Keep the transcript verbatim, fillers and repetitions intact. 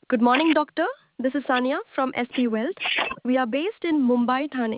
Good morning, doctor. This is Sania from S P Wealth. We are based in Mumbai, Thane.